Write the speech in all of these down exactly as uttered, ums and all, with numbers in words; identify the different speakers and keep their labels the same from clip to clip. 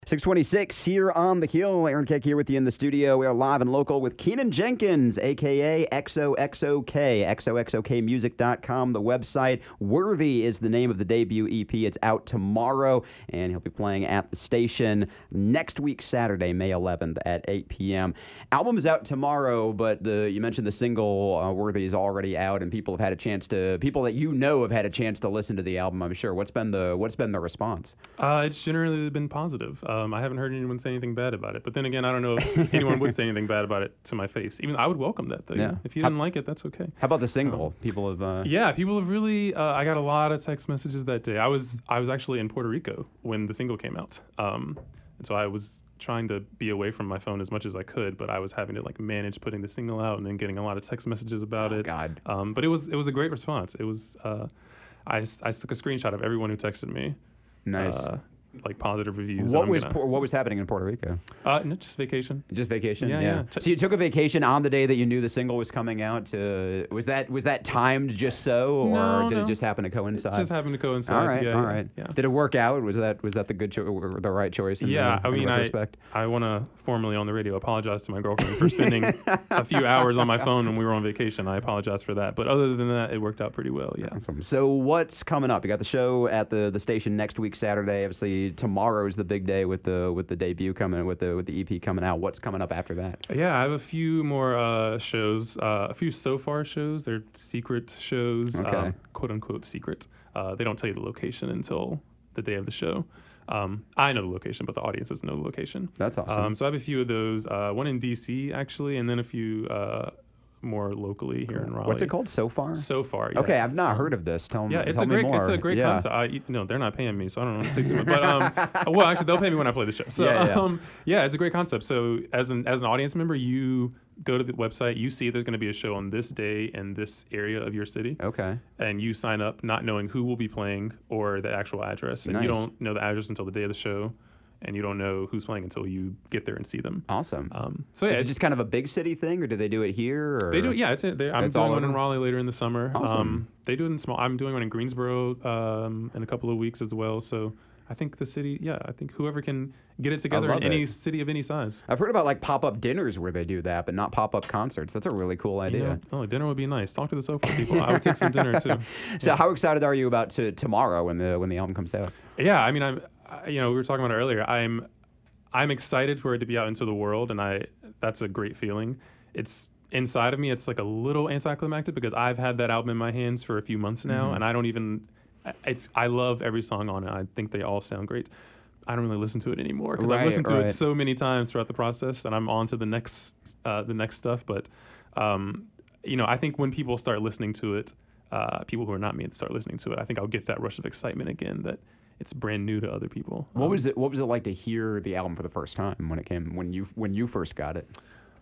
Speaker 1: six twenty-six here on The Hill. Aaron Keck here with you in the studio. We are live and local with Keenan Jenkins, a k a. X O X O K, X O X O K music dot com, the website. Worthy is the name of the debut E P. It's out tomorrow, and he'll be playing at the station next week, Saturday, May eleventh at eight p.m. Album is out tomorrow, but the you mentioned the single, uh, Worthy, is already out, and people have had a chance to, people that you know have had a chance to listen to the album, I'm sure. What's been the, what's been the response?
Speaker 2: Uh, it's generally been positive. Um, I haven't heard anyone say anything bad about it. But then again, I don't know if anyone would say anything bad about it to my face. Even I would welcome that, though.
Speaker 1: Yeah.
Speaker 2: If you
Speaker 1: How-
Speaker 2: didn't like it, that's okay.
Speaker 1: How about the single?
Speaker 2: Um,
Speaker 1: people have... Uh...
Speaker 2: Yeah, people have really... Uh, I got a lot of text messages that day. I was I was actually in Puerto Rico when the single came out. Um, and so I was trying to be away from my phone as much as I could, but I was having to like manage putting the single out and then getting a lot of text messages about
Speaker 1: Oh,
Speaker 2: it.
Speaker 1: God.
Speaker 2: Um, but it was it was a great response. It was... Uh, I, I took a screenshot of everyone who texted me.
Speaker 1: Nice.
Speaker 2: Uh, like positive reviews.
Speaker 1: What
Speaker 2: and I'm
Speaker 1: was
Speaker 2: gonna,
Speaker 1: Pu- what was happening in Puerto Rico?
Speaker 2: Uh, no, just vacation.
Speaker 1: Just vacation.
Speaker 2: Yeah, yeah.
Speaker 1: So you took a vacation on the day that you knew the single was coming out. To, was that was that timed just so, or
Speaker 2: No,
Speaker 1: did
Speaker 2: no.
Speaker 1: it just happen to coincide?
Speaker 2: It just happened to coincide.
Speaker 1: all right,
Speaker 2: yeah,
Speaker 1: all
Speaker 2: yeah,
Speaker 1: right.
Speaker 2: Yeah.
Speaker 1: Did it work out? Was that was that the good cho- the right choice? In
Speaker 2: Yeah,
Speaker 1: the,
Speaker 2: I
Speaker 1: in
Speaker 2: mean, I
Speaker 1: retrospect?
Speaker 2: I want to formally on the radio apologize to my girlfriend for spending a few hours on my phone when we were on vacation. I apologize for that. But other than that, it worked out pretty well. Yeah.
Speaker 1: Awesome. So what's coming up? You got the show at the, the station next week, Saturday. Obviously, tomorrow is the big day with the with the debut coming, with the with the E P coming out. What's coming up after that?
Speaker 2: Yeah, I have a few more uh, shows, uh, a few so far shows. They're secret shows,
Speaker 1: Okay.
Speaker 2: uh, quote unquote secret. Uh, they don't tell you the location until the day of the show. Um, I know the location, but the audience doesn't know the location.
Speaker 1: That's awesome.
Speaker 2: Um, so I have a few of those. Uh, one in D C actually, and then a few uh, more locally here in Raleigh.
Speaker 1: What's it called? So far.
Speaker 2: So far. Yeah.
Speaker 1: Okay, I've not heard of this. Tell me.
Speaker 2: Yeah, it's
Speaker 1: tell
Speaker 2: a
Speaker 1: me
Speaker 2: great,
Speaker 1: more.
Speaker 2: it's a great
Speaker 1: yeah.
Speaker 2: concept. I, you know, they're not paying me, so I don't want to say too much. But um, well, actually, they'll pay me when I play the show. So
Speaker 1: Yeah, yeah.
Speaker 2: um, yeah, it's a great concept. So as an as an audience member, you go to the website, you see there's going to be a show on this day in this area of your city,
Speaker 1: Okay.
Speaker 2: and you sign up not knowing who will be playing or the actual address, and you
Speaker 1: Nice.
Speaker 2: don't know the address until the day of the show, and you don't know who's playing until you get there and see them.
Speaker 1: Awesome.
Speaker 2: Um, so yeah,
Speaker 1: Is it
Speaker 2: it's-
Speaker 1: just kind of a big city thing, or do they do it here? Or?
Speaker 2: They do, yeah. It's, they, I'm
Speaker 1: It's all
Speaker 2: doing one in
Speaker 1: over?
Speaker 2: Raleigh later in the summer.
Speaker 1: Awesome.
Speaker 2: Um, they do it in small. I'm doing one in Greensboro um, in a couple of weeks as well. So I think the city, yeah. I think whoever can get it together in
Speaker 1: love
Speaker 2: any
Speaker 1: it.
Speaker 2: city of any size.
Speaker 1: I've heard about like pop-up dinners where they do that, but not pop-up concerts. That's a really cool
Speaker 2: You
Speaker 1: idea.
Speaker 2: know, oh, dinner would be nice. Talk to the sofa people. I would take some dinner too.
Speaker 1: So how excited are you about to, tomorrow when the when the album comes out?
Speaker 2: Yeah, I mean, I'm. I, you know, we were talking about it earlier. I'm. I'm excited for it to be out into the world, and I. That's a great feeling. It's inside of me. It's like a little anticlimactic because I've had that album in my hands for a few months now,
Speaker 1: Mhm.
Speaker 2: and I don't even. It's. I love every song on it. I think they all sound great. I don't really listen to it anymore because
Speaker 1: Right,
Speaker 2: I've listened to
Speaker 1: right.
Speaker 2: it so many times throughout the process, and I'm on to the next, uh, the next stuff. But, um, you know, I think when people start listening to it, uh, people who are not me start listening to it, I think I'll get that rush of excitement again that it's brand new to other people.
Speaker 1: What
Speaker 2: Um,
Speaker 1: was it? What was it like to hear the album for the first time when it came when you when you first got it?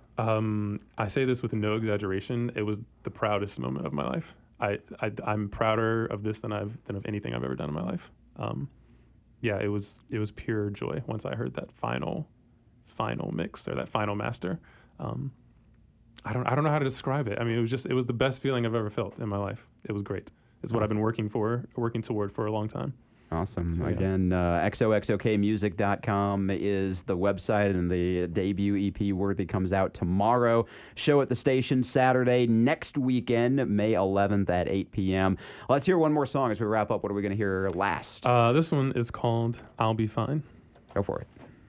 Speaker 2: Um, I say this with no exaggeration. It was the proudest moment of my life. I, I I'm prouder of this than I've than of anything I've ever done in my life. Um, yeah, it was it was pure joy once I heard that final, final mix or that final master. Um, I don't I don't know how to describe it. I mean, it was just it was the best feeling I've ever felt in my life. It was great. It's what I've been working for, working toward for a long time.
Speaker 1: Awesome.
Speaker 2: So, yeah.
Speaker 1: Again, uh, X O X O K music dot com is the website, and the debut E P Worthy comes out tomorrow. Show at the station Saturday, next weekend, May eleventh at eight p.m. Let's hear one more song as we wrap up. What are we going to hear last?
Speaker 2: Uh, this one is called "I'll Be Fine."
Speaker 1: Go for it.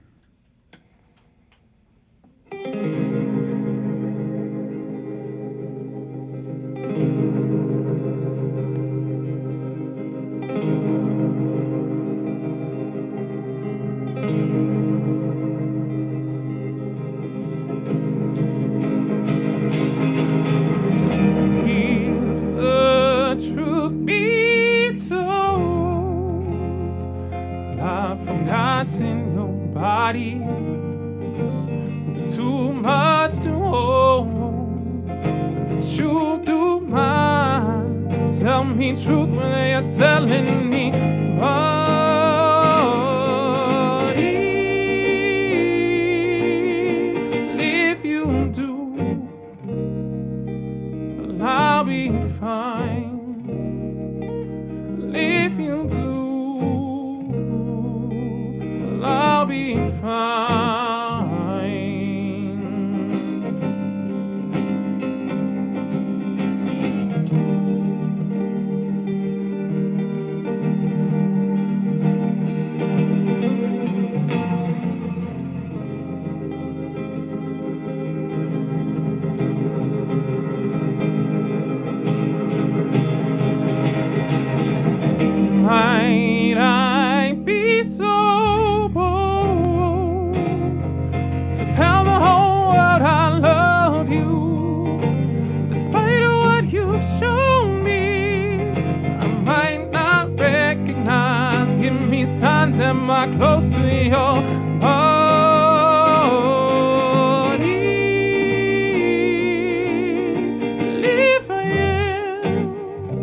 Speaker 2: If the truth be told, I've forgotten your body. It's too much to hold, but you do mine. Tell me truth when you're telling me what. If you do, I'll be fine. If you do, I'll be fine. Might I be so bold to tell the whole world I love you, despite what you've shown me? I might not recognize. Give me signs. Am I close to your body? If I am,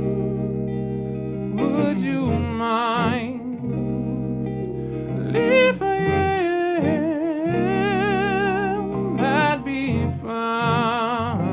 Speaker 2: would you mind? If I am, that'd be fine.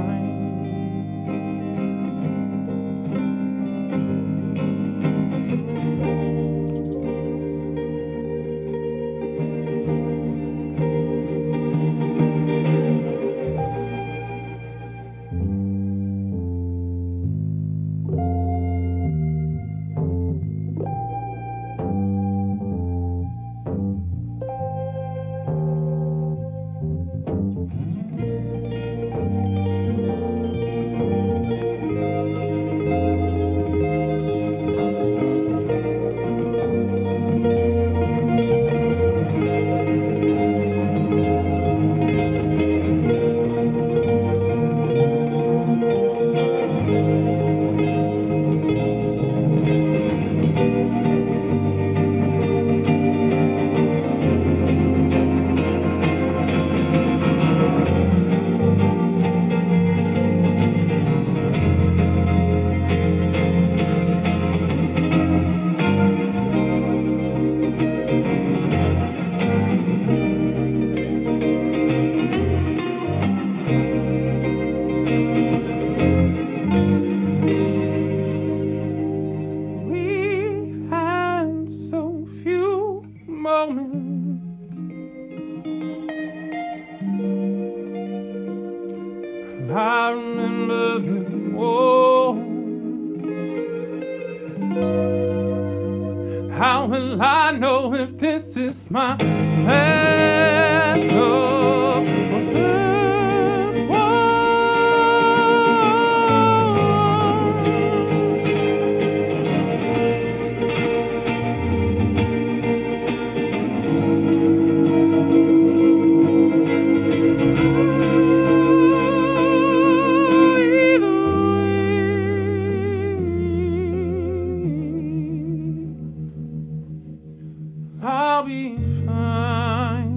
Speaker 2: We've had so few moments. I remember them all. How will I know if this is my last love or first one? I'll be fine.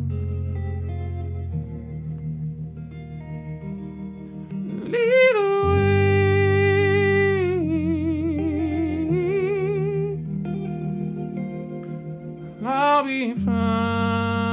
Speaker 2: Either way, I'll be fine.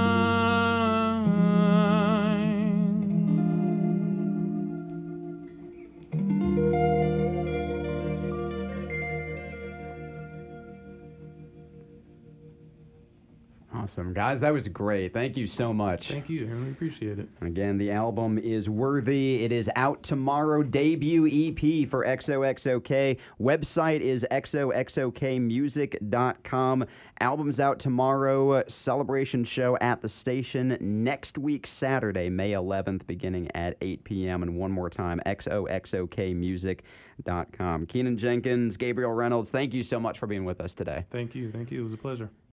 Speaker 1: Awesome. Guys, that was great. Thank you so much.
Speaker 2: Thank you. I really appreciate it.
Speaker 1: Again, the album is Worthy. It is out tomorrow. Debut E P for X O X O K. Website is X O X O K music dot com. Album's out tomorrow. Celebration show at the station next week, Saturday, May eleventh, beginning at eight p.m. And one more time, X O X O K music dot com. Keenan Jenkins, Gabriel Reynolds, thank you so much for being with us today.
Speaker 2: Thank you. Thank you. It was a pleasure.